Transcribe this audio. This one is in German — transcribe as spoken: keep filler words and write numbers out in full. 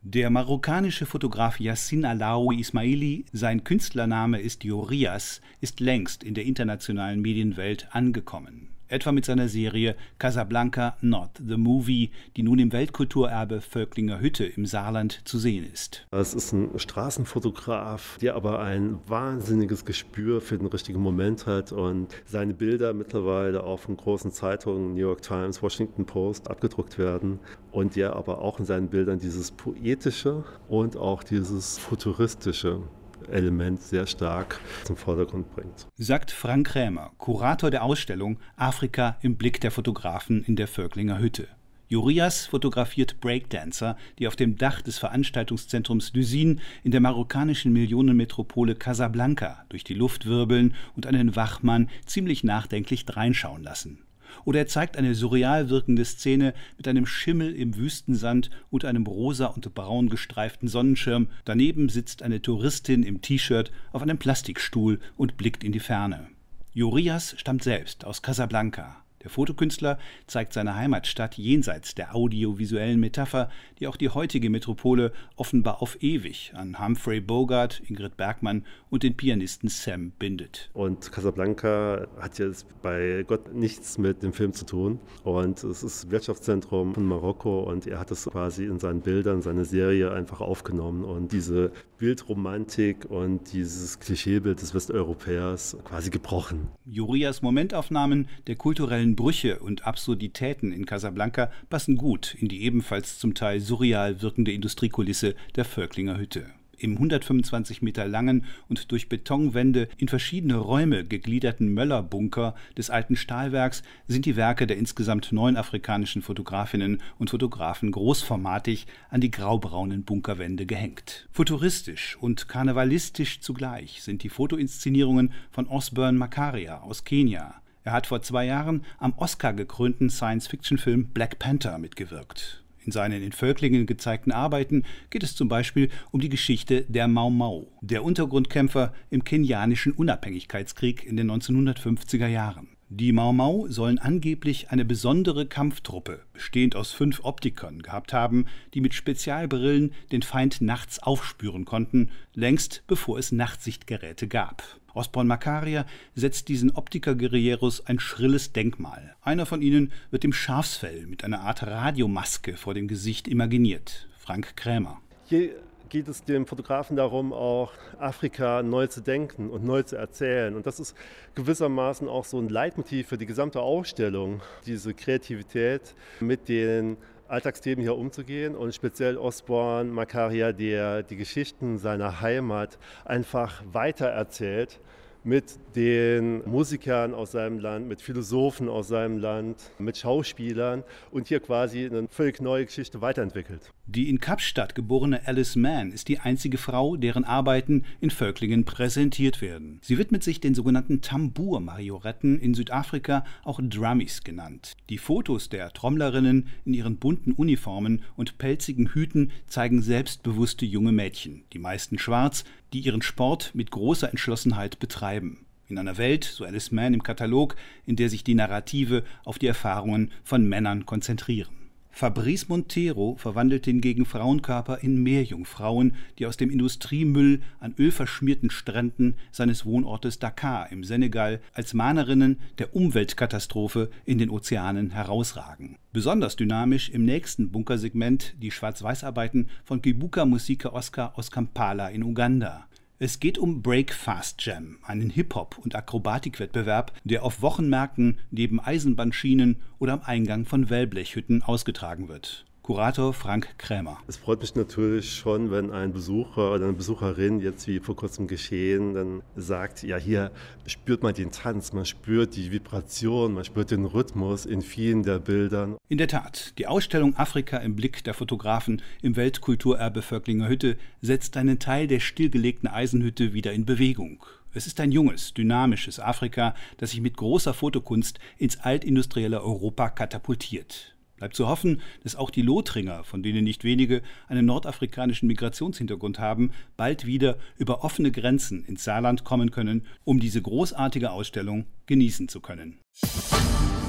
Der marokkanische Fotograf Yassin Alaoui Ismaili, sein Künstlername ist Jorias, ist längst in der internationalen Medienwelt angekommen. Etwa mit seiner Serie Casablanca Not the Movie, die nun im Weltkulturerbe Völklinger Hütte im Saarland zu sehen ist. Es ist ein Straßenfotograf, der aber ein wahnsinniges Gespür für den richtigen Moment hat und seine Bilder mittlerweile auch von großen Zeitungen, New York Times, Washington Post, abgedruckt werden und der aber auch in seinen Bildern dieses poetische und auch dieses futuristische Element sehr stark zum Vordergrund bringt. Sagt Frank Krämer, Kurator der Ausstellung Afrika im Blick der Fotografen in der Völklinger Hütte. Jorias fotografiert Breakdancer, die auf dem Dach des Veranstaltungszentrums Luzin in der marokkanischen Millionenmetropole Casablanca durch die Luft wirbeln und einen Wachmann ziemlich nachdenklich dreinschauen lassen. Oder er zeigt eine surreal wirkende Szene mit einem Schimmel im Wüstensand und einem rosa und braun gestreiften Sonnenschirm. Daneben sitzt eine Touristin im T-Shirt auf einem Plastikstuhl und blickt in die Ferne. Jorias stammt selbst aus Casablanca. Der Fotokünstler zeigt seine Heimatstadt jenseits der audiovisuellen Metapher, die auch die heutige Metropole offenbar auf ewig an Humphrey Bogart, Ingrid Bergman und den Pianisten Sam bindet. Und Casablanca hat jetzt bei Gott nichts mit dem Film zu tun. Und es ist Wirtschaftszentrum von Marokko und er hat es quasi in seinen Bildern, seine Serie einfach aufgenommen und diese Bildromantik und dieses Klischeebild des Westeuropäers quasi gebrochen. Jorias Momentaufnahmen der kulturellen Brüche und Absurditäten in Casablanca passen gut in die ebenfalls zum Teil surreal wirkende Industriekulisse der Völklinger Hütte. Im hundertfünfundzwanzig Meter langen und durch Betonwände in verschiedene Räume gegliederten Möllerbunker des alten Stahlwerks sind die Werke der insgesamt neun afrikanischen Fotografinnen und Fotografen großformatig an die graubraunen Bunkerwände gehängt. Futuristisch und karnevalistisch zugleich sind die Fotoinszenierungen von Osborne Makaria aus Kenia. Er hat vor zwei Jahren am Oscar gekrönten Science-Fiction-Film Black Panther mitgewirkt. In seinen in Völklingen gezeigten Arbeiten geht es zum Beispiel um die Geschichte der Mau Mau, der Untergrundkämpfer im kenianischen Unabhängigkeitskrieg in den neunzehnhundertfünfziger Jahren. Die Mau Mau sollen angeblich eine besondere Kampftruppe, bestehend aus fünf Optikern, gehabt haben, die mit Spezialbrillen den Feind nachts aufspüren konnten, längst bevor es Nachtsichtgeräte gab. Osborne Makaria setzt diesen Optiker-Guerilleros ein schrilles Denkmal. Einer von ihnen wird im Schafsfell mit einer Art Radiomaske vor dem Gesicht imaginiert. Frank Krämer. Hier geht es dem Fotografen darum, auch Afrika neu zu denken und neu zu erzählen. Und das ist gewissermaßen auch so ein Leitmotiv für die gesamte Ausstellung, diese Kreativität mit den Alltagsthemen hier umzugehen und speziell Osborne Makaria, der die Geschichten seiner Heimat einfach weitererzählt mit den Musikern aus seinem Land, mit Philosophen aus seinem Land, mit Schauspielern und hier quasi eine völlig neue Geschichte weiterentwickelt. Die in Kapstadt geborene Alice Mann ist die einzige Frau, deren Arbeiten in Völklingen präsentiert werden. Sie widmet sich den sogenannten Tambour-Marioretten, in Südafrika auch Drummies genannt. Die Fotos der Trommlerinnen in ihren bunten Uniformen und pelzigen Hüten zeigen selbstbewusste junge Mädchen, die meisten schwarz, die ihren Sport mit großer Entschlossenheit betreiben. In einer Welt, so Alice Mann im Katalog, in der sich die Narrative auf die Erfahrungen von Männern konzentrieren. Fabrice Montero verwandelt hingegen Frauenkörper in Meerjungfrauen, die aus dem Industriemüll an ölverschmierten Stränden seines Wohnortes Dakar im Senegal als Mahnerinnen der Umweltkatastrophe in den Ozeanen herausragen. Besonders dynamisch im nächsten Bunkersegment die Schwarz-Weiß-Arbeiten von Kibuka Musika Oscar aus Kampala in Uganda. Es geht um Break Fast Jam, einen Hip-Hop- und Akrobatikwettbewerb, der auf Wochenmärkten neben Eisenbahnschienen oder am Eingang von Wellblechhütten ausgetragen wird. Kurator Frank Krämer. Es freut mich natürlich schon, wenn ein Besucher oder eine Besucherin, jetzt wie vor kurzem geschehen, dann sagt, ja, hier spürt man den Tanz, man spürt die Vibration, man spürt den Rhythmus in vielen der Bildern. In der Tat, die Ausstellung Afrika im Blick der Fotografen im Weltkulturerbe Völklinger Hütte setzt einen Teil der stillgelegten Eisenhütte wieder in Bewegung. Es ist ein junges, dynamisches Afrika, das sich mit großer Fotokunst ins altindustrielle Europa katapultiert. Bleibt zu hoffen, dass auch die Lothringer, von denen nicht wenige einen nordafrikanischen Migrationshintergrund haben, bald wieder über offene Grenzen ins Saarland kommen können, um diese großartige Ausstellung genießen zu können.